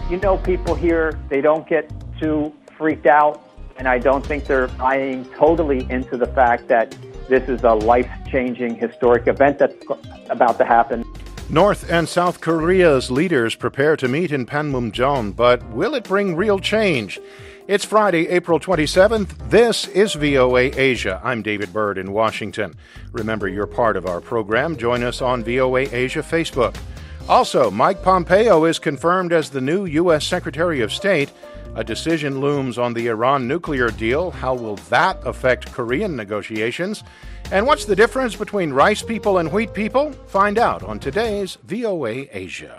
You know, people here, they don't get too freaked out, and I don't think they're buying totally into the fact that this is a life-changing historic event that's about to happen. North and South Korea's leaders prepare to meet in Panmunjom, but will it bring real change? It's Friday, April 27th. This is VOA Asia. I'm David Byrd in Washington. Remember, you're part of our program. Join us on VOA Asia Facebook. Also, Mike Pompeo is confirmed as the new U.S. Secretary of State. A decision looms on the Iran nuclear deal. How will that affect Korean negotiations? And what's the difference between rice people and wheat people? Find out on today's VOA Asia.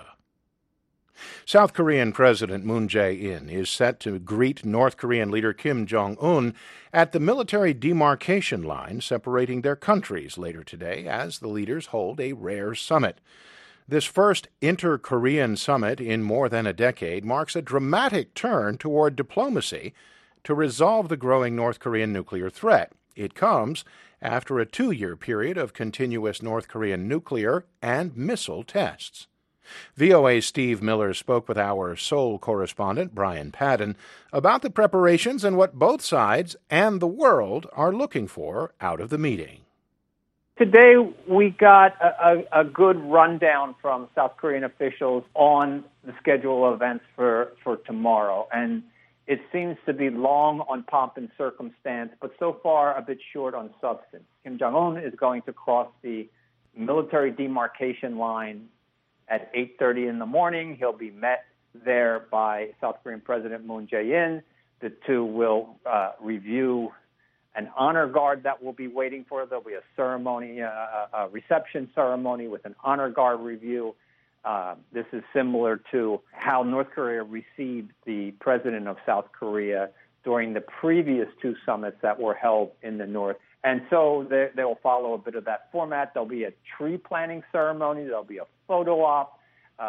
South Korean President Moon Jae-in is set to greet North Korean leader Kim Jong-un at the military demarcation line separating their countries later today as the leaders hold a rare summit. This first inter-Korean summit in more than a decade marks a dramatic turn toward diplomacy to resolve the growing North Korean nuclear threat. It comes after a 2-year period of continuous North Korean nuclear and missile tests. VOA's Steve Miller spoke with our Seoul correspondent, Brian Padden, about the preparations and what both sides and the world are looking for out of the meeting. Today, we got a good rundown from South Korean officials on the schedule of events for tomorrow. And it seems to be long on pomp and circumstance, but so far a bit short on substance. Kim Jong-un is going to cross the military demarcation line at 8:30 in the morning. He'll be met there by South Korean President Moon Jae-in. The two will review an honor guard that will be waiting for. There'll be a ceremony, a reception ceremony with an honor guard review. This is similar to how North Korea received the president of South Korea during the previous 2 summits that were held in the North. And so they will follow a bit of that format. There'll be a tree planting ceremony. There'll be a photo op.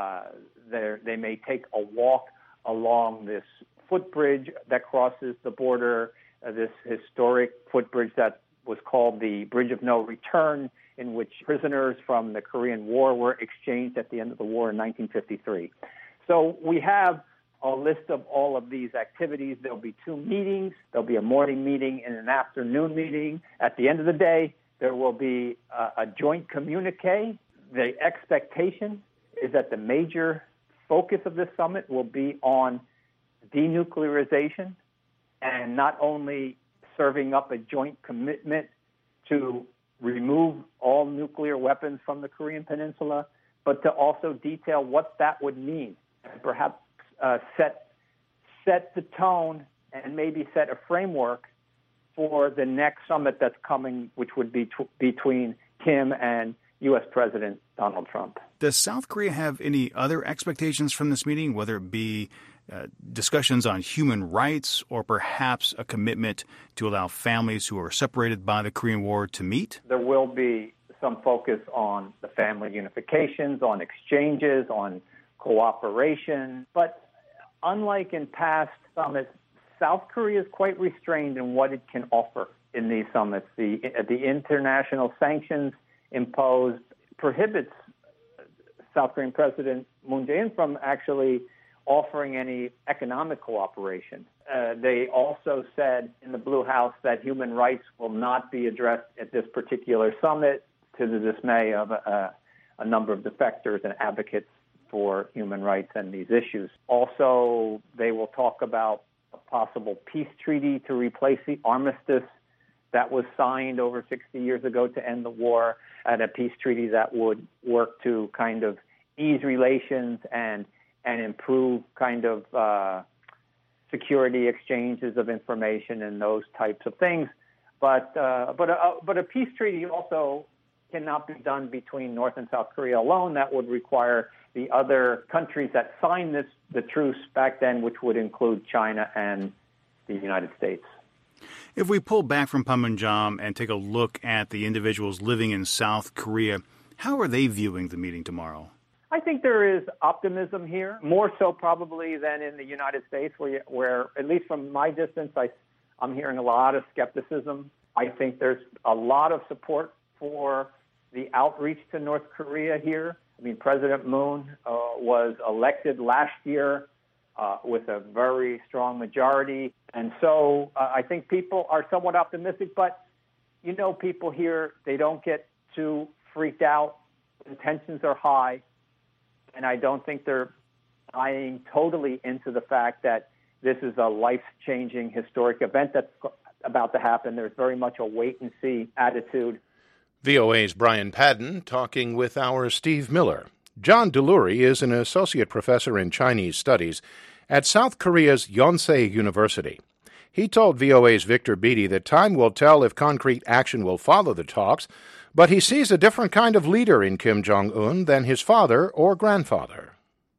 They may take a walk along this footbridge that crosses the border, this historic footbridge that was called the Bridge of No Return, in which prisoners from the Korean War were exchanged at the end of the war in 1953. So we have a list of all of these activities. There'll be 2 meetings. There'll be a morning meeting and an afternoon meeting. At the end of the day, there will be a joint communique. The expectation is that the major focus of this summit will be on denuclearization and not only serving up a joint commitment to remove all nuclear weapons from the Korean Peninsula, but to also detail what that would mean and perhaps set the tone and maybe set a framework for the next summit that's coming, which would be between Kim and U.S. President Donald Trump. Does South Korea have any other expectations from this meeting, whether it be discussions on human rights or perhaps a commitment to allow families who are separated by the Korean War to meet? There will be some focus on the family unifications, on exchanges, on cooperation. But unlike in past summits, South Korea is quite restrained in what it can offer in these summits. The international sanctions imposed prohibits South Korean President Moon Jae-in from actually offering any economic cooperation. They also said in the Blue House that human rights will not be addressed at this particular summit, to the dismay of a number of defectors and advocates for human rights and these issues. Also, they will talk about a possible peace treaty to replace the armistice that was signed over 60 years ago to end the war, and a peace treaty that would work to kind of ease relations and improve kind of security exchanges of information and those types of things. But a peace treaty also cannot be done between North and South Korea alone. That would require the other countries that signed the truce back then, which would include China and the United States. If we pull back from Panmunjom and take a look at the individuals living in South Korea, how are they viewing the meeting tomorrow? I think there is optimism here, more so probably than in the United States, where at least from my distance, I'm hearing a lot of skepticism. I think there's a lot of support for the outreach to North Korea here. I mean, President Moon was elected last year with a very strong majority. And so I think people are somewhat optimistic, but people here, they don't get too freaked out. The tensions are high, and I don't think they're buying totally into the fact that this is a life-changing historic event that's about to happen. There's very much a wait-and-see attitude. VOA's Brian Padden talking with our Steve Miller. John Delury is an associate professor in Chinese studies at South Korea's Yonsei University. He told VOA's Victor Beattie that time will tell if concrete action will follow the talks, but he sees a different kind of leader in Kim Jong-un than his father or grandfather.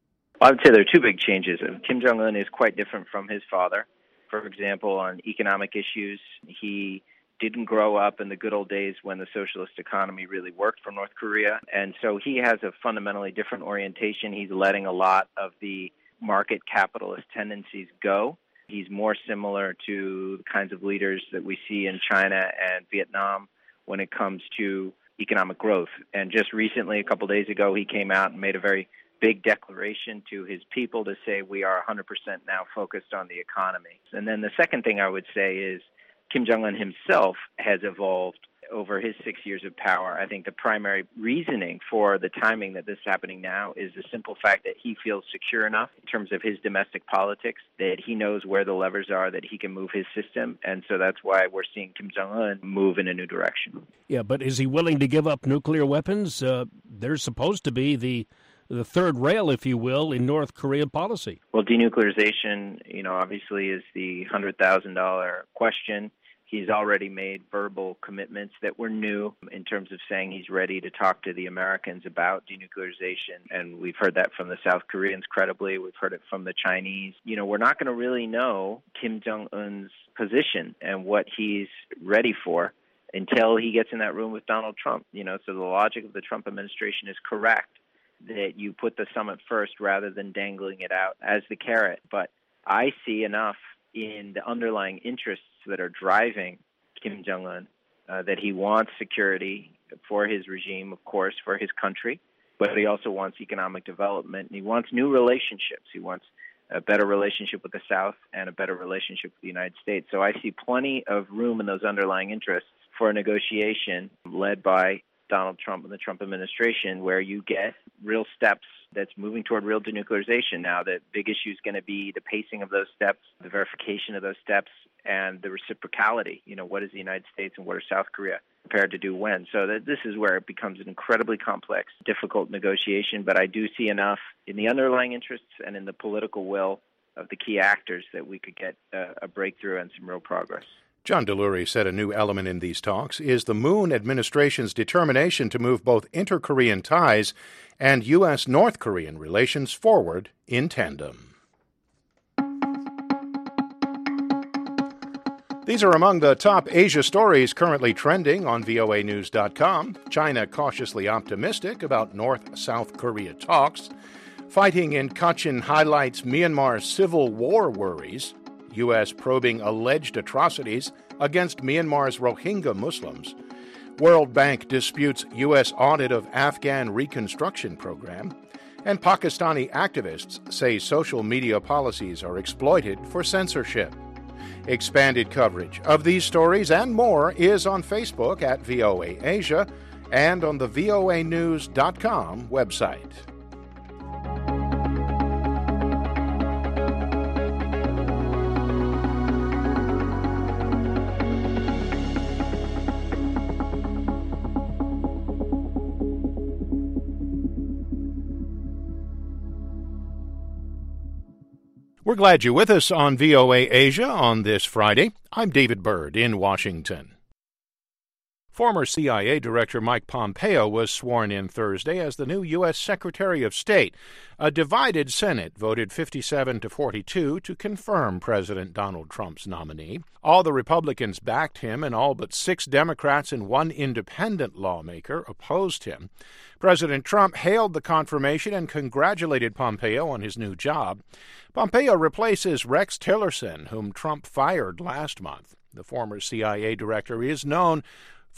I would say there are two big changes. Kim Jong-un is quite different from his father. For example, on economic issues, he didn't grow up in the good old days when the socialist economy really worked for North Korea. And so he has a fundamentally different orientation. He's letting a lot of the market capitalist tendencies go. He's more similar to the kinds of leaders that we see in China and Vietnam when it comes to economic growth. And just recently, a couple of days ago, he came out and made a very big declaration to his people to say we are 100% now focused on the economy. And then the second thing I would say is Kim Jong-un himself has evolved over his 6 years of power. I think the primary reasoning for the timing that this is happening now is the simple fact that he feels secure enough in terms of his domestic politics that he knows where the levers are, that he can move his system. And so that's why we're seeing Kim Jong-un move in a new direction. Yeah, but is he willing to give up nuclear weapons? There's supposed to be the third rail, if you will, in North Korean policy. Well, denuclearization, obviously is the $100,000 question. He's already made verbal commitments that were new in terms of saying he's ready to talk to the Americans about denuclearization. And we've heard that from the South Koreans credibly. We've heard it from the Chinese. We're not going to really know Kim Jong-un's position and what he's ready for until he gets in that room with Donald Trump. So the logic of the Trump administration is correct, that you put the summit first rather than dangling it out as the carrot. But I see enough in the underlying interests that are driving Kim Jong-un that he wants security for his regime, of course, for his country, but he also wants economic development, and he wants new relationships. He wants a better relationship with the South and a better relationship with the United States. So I see plenty of room in those underlying interests for a negotiation led by Donald Trump and the Trump administration, where you get real steps that's moving toward real denuclearization. Now, the big issue is going to be the pacing of those steps, the verification of those steps, and the reciprocality. What is the United States and what are South Korea prepared to do when? So this is where it becomes an incredibly complex, difficult negotiation. But I do see enough in the underlying interests and in the political will of the key actors that we could get a breakthrough and some real progress. John Delury said a new element in these talks is the Moon administration's determination to move both inter-Korean ties and U.S.-North Korean relations forward in tandem. These are among the top Asia stories currently trending on voanews.com. China cautiously optimistic about North-South Korea talks. Fighting in Kachin highlights Myanmar's civil war worries. U.S. probing alleged atrocities against Myanmar's Rohingya Muslims. World Bank disputes U.S. audit of Afghan reconstruction program. And Pakistani activists say social media policies are exploited for censorship. Expanded coverage of these stories and more is on Facebook at VOA Asia and on the voanews.com website. We're glad you're with us on VOA Asia on this Friday. I'm David Byrd in Washington. Former CIA Director Mike Pompeo was sworn in Thursday as the new U.S. Secretary of State. A divided Senate voted 57-42 to confirm President Donald Trump's nominee. All the Republicans backed him, and all but 6 Democrats and 1 independent lawmaker opposed him. President Trump hailed the confirmation and congratulated Pompeo on his new job. Pompeo replaces Rex Tillerson, whom Trump fired last month. The former CIA director is known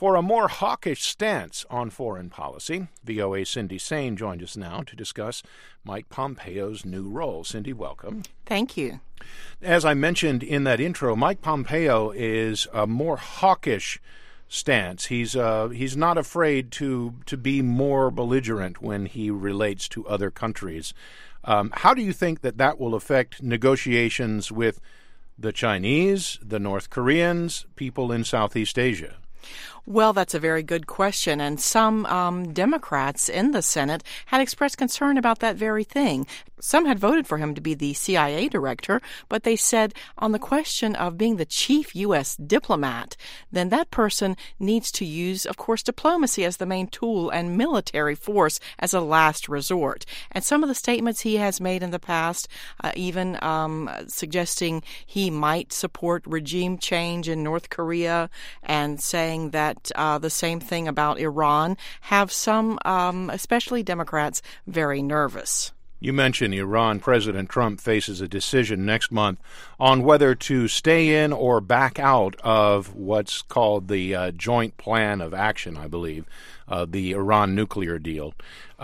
For a more hawkish stance on foreign policy, VOA Cindy Saine joined us now to discuss Mike Pompeo's new role. Cindy, welcome. Thank you. As I mentioned in that intro, Mike Pompeo is a more hawkish stance. He's not afraid to be more belligerent when he relates to other countries. How do you think that will affect negotiations with the Chinese, the North Koreans, people in Southeast Asia? Well, that's a very good question, and some Democrats in the Senate had expressed concern about that very thing. Some had voted for him to be the CIA director, but they said on the question of being the chief U.S. diplomat, then that person needs to use, of course, diplomacy as the main tool and military force as a last resort. And some of the statements he has made in the past, even suggesting he might support regime change in North Korea and saying that the same thing about Iran, have some, especially Democrats, very nervous. You mentioned Iran. President Trump faces a decision next month on whether to stay in or back out of what's called the Joint Plan of Action, I believe, the Iran nuclear deal.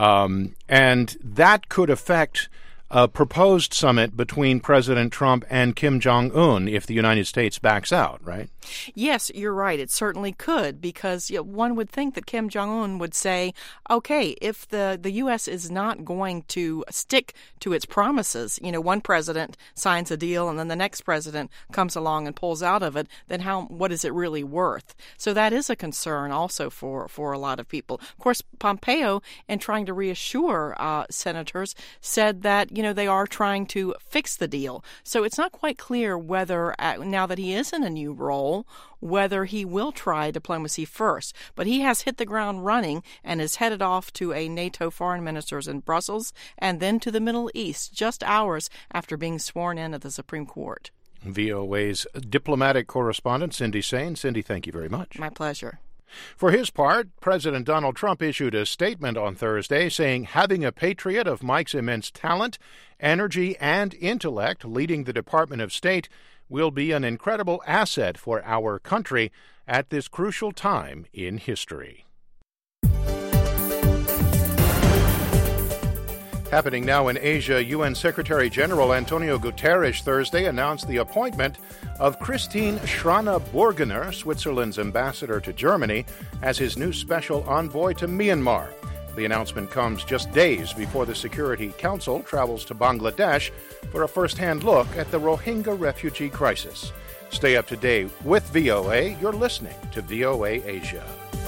And that could affect a proposed summit between President Trump and Kim Jong-un if the United States backs out, right? Yes, you're right. It certainly could, because one would think that Kim Jong-un would say, okay, if the U.S. is not going to stick to its promises, one president signs a deal and then the next president comes along and pulls out of it, then what is it really worth? So that is a concern also for a lot of people. Of course, Pompeo, in trying to reassure senators, said that they are trying to fix the deal. So it's not quite clear whether, now that he is in a new role, whether he will try diplomacy first. But he has hit the ground running and is headed off to a NATO foreign ministers in Brussels and then to the Middle East just hours after being sworn in at the Supreme Court. VOA's diplomatic correspondent, Cindy Saine. Cindy, thank you very much. My pleasure. For his part, President Donald Trump issued a statement on Thursday saying having a patriot of Mike's immense talent, energy, and intellect leading the Department of State will be an incredible asset for our country at this crucial time in history. Happening now in Asia, UN Secretary General Antonio Guterres Thursday announced the appointment of Christine Schraner-Burgener, Switzerland's ambassador to Germany, as his new special envoy to Myanmar. The announcement comes just days before the Security Council travels to Bangladesh for a first-hand look at the Rohingya refugee crisis. Stay up to date with VOA. You're listening to VOA Asia.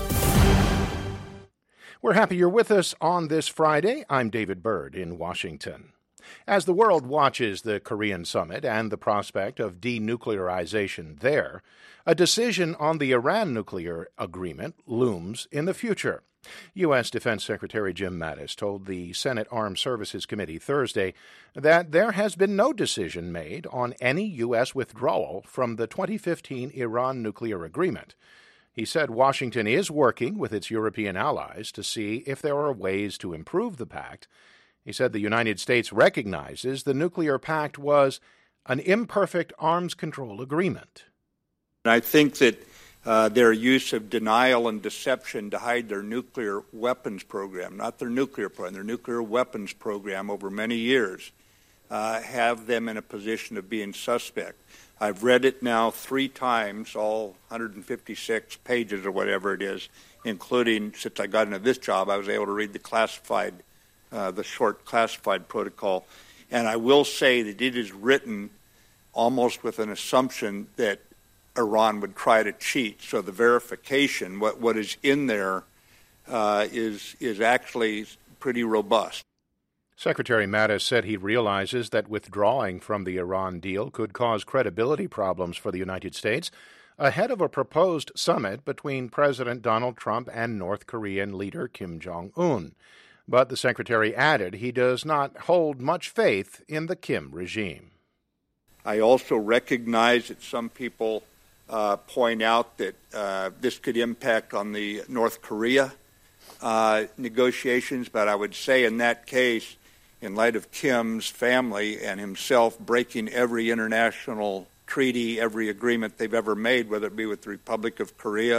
We're happy you're with us on this Friday. I'm David Byrd in Washington. As the world watches the Korean summit and the prospect of denuclearization there, a decision on the Iran nuclear agreement looms in the future. U.S. Defense Secretary Jim Mattis told the Senate Armed Services Committee Thursday that there has been no decision made on any U.S. withdrawal from the 2015 Iran nuclear agreement. He said Washington is working with its European allies to see if there are ways to improve the pact. He said the United States recognizes the nuclear pact was an imperfect arms control agreement. I think that their use of denial and deception to hide their nuclear weapons program, not their nuclear program, their nuclear weapons program over many years, have them in a position of being suspect. I've read it now 3 times, all 156 pages or whatever it is, including, since I got into this job, I was able to read the short classified protocol. And I will say that it is written almost with an assumption that Iran would try to cheat. So the verification, what is in there, is actually pretty robust. Secretary Mattis said he realizes that withdrawing from the Iran deal could cause credibility problems for the United States ahead of a proposed summit between President Donald Trump and North Korean leader Kim Jong-un. But the secretary added he does not hold much faith in the Kim regime. I also recognize that some people point out that this could impact on the North Korea negotiations, but I would say in that case, in light of Kim's family and himself breaking every international treaty, every agreement they've ever made, whether it be with the Republic of Korea or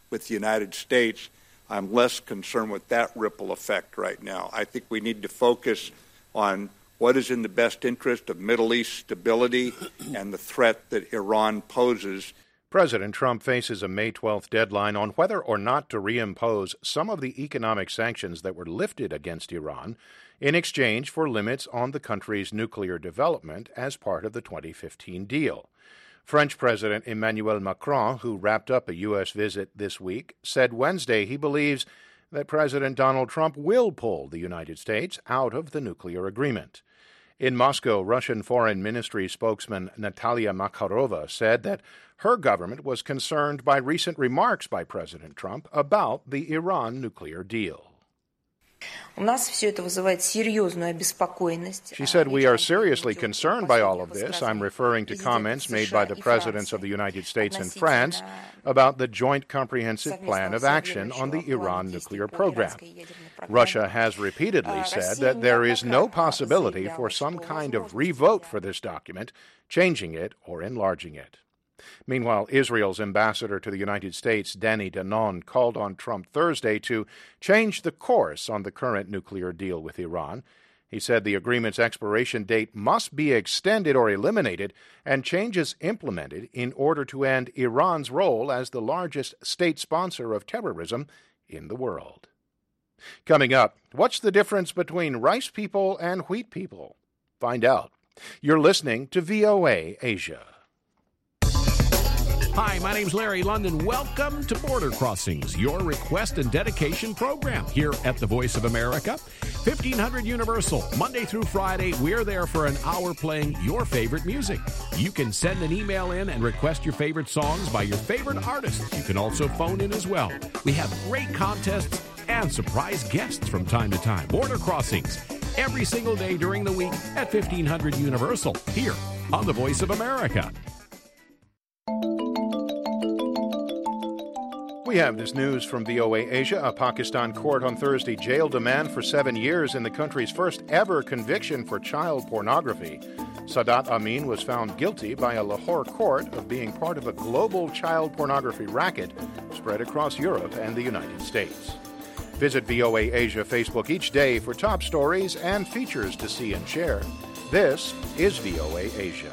with the United States, I'm less concerned with that ripple effect right now. I think we need to focus on what is in the best interest of Middle East stability and the threat that Iran poses. President Trump faces a May 12th deadline on whether or not to reimpose some of the economic sanctions that were lifted against Iran in exchange for limits on the country's nuclear development as part of the 2015 deal. French President Emmanuel Macron, who wrapped up a U.S. visit this week, said Wednesday he believes that President Donald Trump will pull the United States out of the nuclear agreement. In Moscow, Russian Foreign Ministry spokesman Natalia Makarova said that her government was concerned by recent remarks by President Trump about the Iran nuclear deal. She said, "We are seriously concerned by all of this. I'm referring to comments made by the presidents of the United States and France about the Joint Comprehensive Plan of Action on the Iran nuclear program. Russia has repeatedly said that there is no possibility for some kind of revote for this document, changing it or enlarging it." Meanwhile, Israel's ambassador to the United States, Danny Danon, called on Trump Thursday to change the course on the current nuclear deal with Iran. He said the agreement's expiration date must be extended or eliminated and changes implemented in order to end Iran's role as the largest state sponsor of terrorism in the world. Coming up, what's the difference between rice people and wheat people? Find out. You're listening to VOA Asia. Hi, my name's Larry London. Welcome to Border Crossings, your request and dedication program here at the Voice of America. 1500 Universal, Monday through Friday, we're there for an hour playing your favorite music. You can send an email in and request your favorite songs by your favorite artists. You can also phone in as well. We have great contests and surprise guests from time to time. Border Crossings, every single day during the week at 1500 Universal, here on the Voice of America. We have this news from VOA Asia. A Pakistan court on Thursday jailed a man for 7 years in the country's first ever conviction for child pornography. Sadat Amin was found guilty by a Lahore court of being part of a global child pornography racket spread across Europe and the United States. Visit VOA Asia Facebook each day for top stories and features to see and share. This is VOA Asia.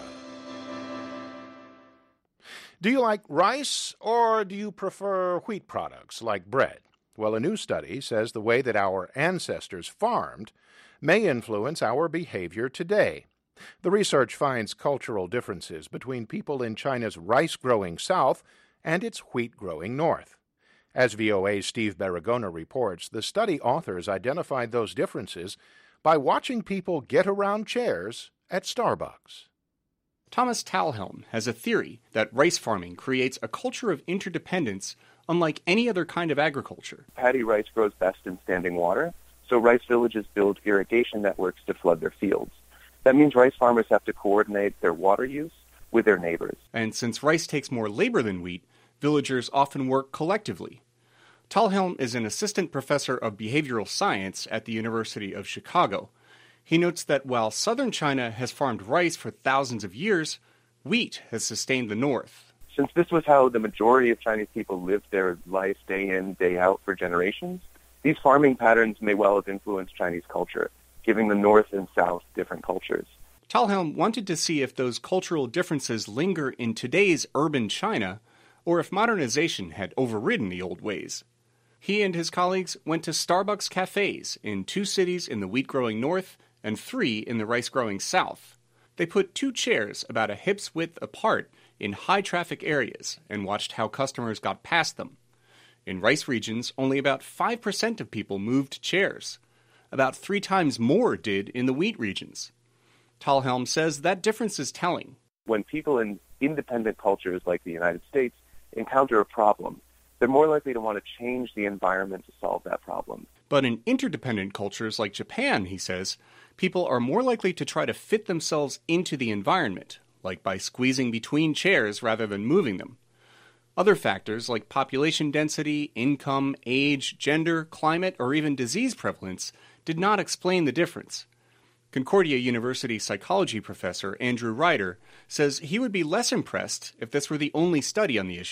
Do you like rice or do you prefer wheat products like bread? Well, a new study says the way that our ancestors farmed may influence our behavior today. The research finds cultural differences between people in China's rice-growing south and its wheat-growing north. As VOA's Steve Baragona reports, the study authors identified those differences by watching people get around chairs at Starbucks. Thomas Talhelm has a theory that rice farming creates a culture of interdependence unlike any other kind of agriculture. Paddy rice grows best in standing water, so rice villages build irrigation networks to flood their fields. That means rice farmers have to coordinate their water use with their neighbors. And since rice takes more labor than wheat, villagers often work collectively. Talhelm is an assistant professor of behavioral science at the University of Chicago. He notes that while southern China has farmed rice for thousands of years, wheat has sustained the north. Since this was how the majority of Chinese people lived their life day in, day out for generations, these farming patterns may well have influenced Chinese culture, giving the north and south different cultures. Talhelm wanted to see if those cultural differences linger in today's urban China, or if modernization had overridden the old ways. He and his colleagues went to Starbucks cafes in 2 cities in the wheat-growing north and 3 in the rice-growing south. They put 2 chairs about a hip's width apart in high-traffic areas and watched how customers got past them. In rice regions, only about 5% of people moved chairs. About 3 times more did in the wheat regions. Talhelm says that difference is telling. When people in independent cultures like the United States encounter a problem, they're more likely to want to change the environment to solve that problem. But in interdependent cultures like Japan, he says, people are more likely to try to fit themselves into the environment, like by squeezing between chairs rather than moving them. Other factors like population density, income, age, gender, climate, or even disease prevalence did not explain the difference. Concordia University psychology professor Andrew Ryder says he would be less impressed if this were the only study on the issue.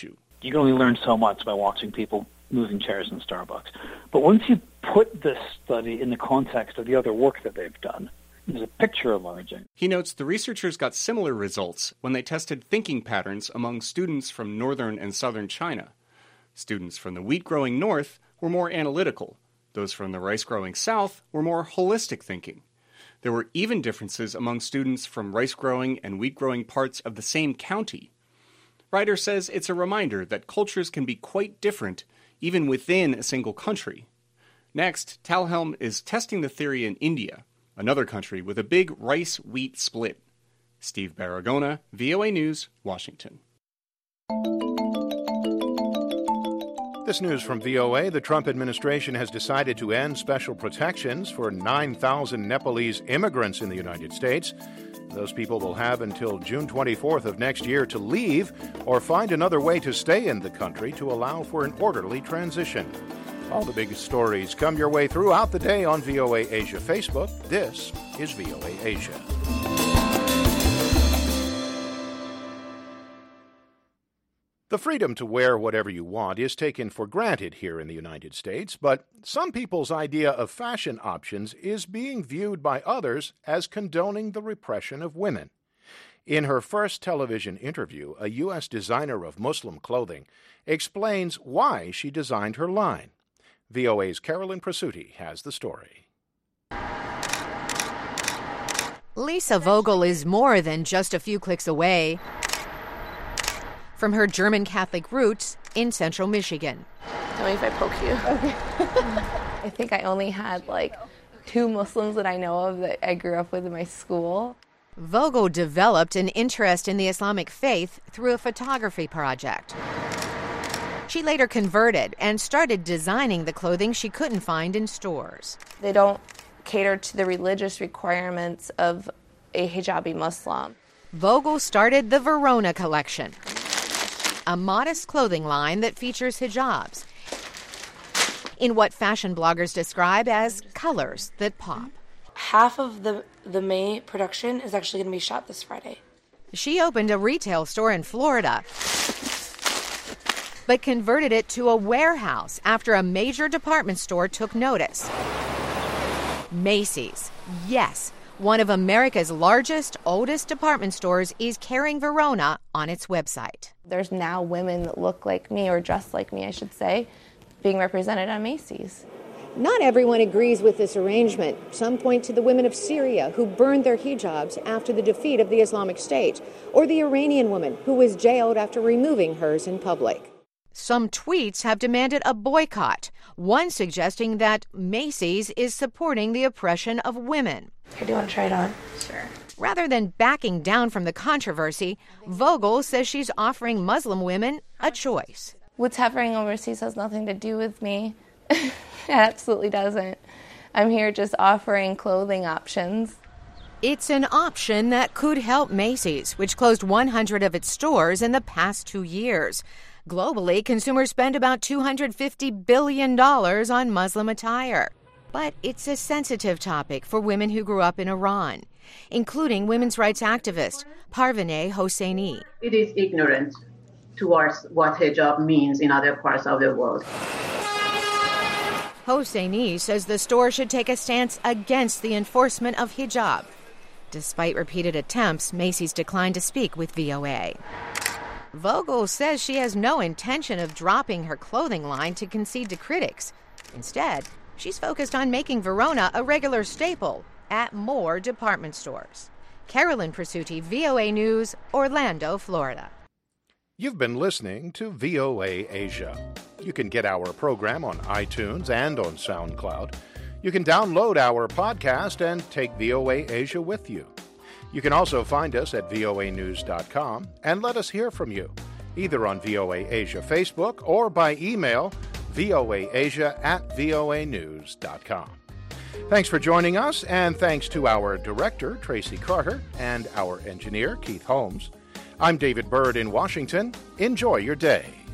You can only learn so much by watching people moving chairs in Starbucks. But once you put this study in the context of the other work that they've done, there's a picture emerging. He notes the researchers got similar results when they tested thinking patterns among students from northern and southern China. Students from the wheat-growing north were more analytical. Those from the rice-growing south were more holistic thinking. There were even differences among students from rice-growing and wheat-growing parts of the same county. Ryder says it's a reminder that cultures can be quite different even within a single country. Next, Talhelm is testing the theory in India, another country with a big rice-wheat split. Steve Baragona, VOA News, Washington. This news from VOA. The Trump administration has decided to end special protections for 9,000 Nepalese immigrants in the United States. Those people will have until June 24th of next year to leave or find another way to stay in the country to allow for an orderly transition. All the biggest stories come your way throughout the day on VOA Asia Facebook. This is VOA Asia. The freedom to wear whatever you want is taken for granted here in the United States, but some people's idea of fashion options is being viewed by others as condoning the repression of women. In her first television interview, a U.S. designer of Muslim clothing explains why she designed her line. VOA's Carolyn Presutti has the story. Lisa Vogel is more than just a few clicks away from her German Catholic roots in central Michigan. Tell me if I poke you. Okay. I think I only had 2 Muslims that I know of that I grew up with in my school. Vogel developed an interest in the Islamic faith through a photography project. She later converted and started designing the clothing she couldn't find in stores. They don't cater to the religious requirements of a hijabi Muslim. Vogel started the Verona collection, a modest clothing line that features hijabs in what fashion bloggers describe as colors that pop. Half of the May production is actually going to be shot this Friday. She opened a retail store in Florida, but converted it to a warehouse after a major department store took notice. Macy's, yes, one of America's largest, oldest department stores, is carrying Verona on its website. There's now women that look like me, or dress like me, I should say, being represented on Macy's. Not everyone agrees with this arrangement. Some point to the women of Syria who burned their hijabs after the defeat of the Islamic State, or the Iranian woman who was jailed after removing hers in public. Some tweets have demanded a boycott, one suggesting that Macy's is supporting the oppression of women. I do want to try it on. Sure. Rather than backing down from the controversy, Vogel says she's offering Muslim women a choice. What's happening overseas has nothing to do with me. It absolutely doesn't. I'm here just offering clothing options. It's an option that could help Macy's, which closed 100 of its stores in the past 2 years. Globally, consumers spend about $250 billion on Muslim attire. But it's a sensitive topic for women who grew up in Iran, including women's rights activist Parvineh Hosseini. It is ignorant towards what hijab means in other parts of the world. Hosseini says the store should take a stance against the enforcement of hijab. Despite repeated attempts, Macy's declined to speak with VOA. Vogel says she has no intention of dropping her clothing line to concede to critics. Instead, she's focused on making Verona a regular staple at more department stores. Carolyn Presutti, VOA News, Orlando, Florida. You've been listening to VOA Asia. You can get our program on iTunes and on SoundCloud. You can download our podcast and take VOA Asia with you. You can also find us at voanews.com and let us hear from you, either on VOA Asia Facebook or by email voaasia@voanews.com. Thanks for joining us, and thanks to our director, Tracy Carter, and our engineer, Keith Holmes. I'm David Byrd in Washington. Enjoy your day.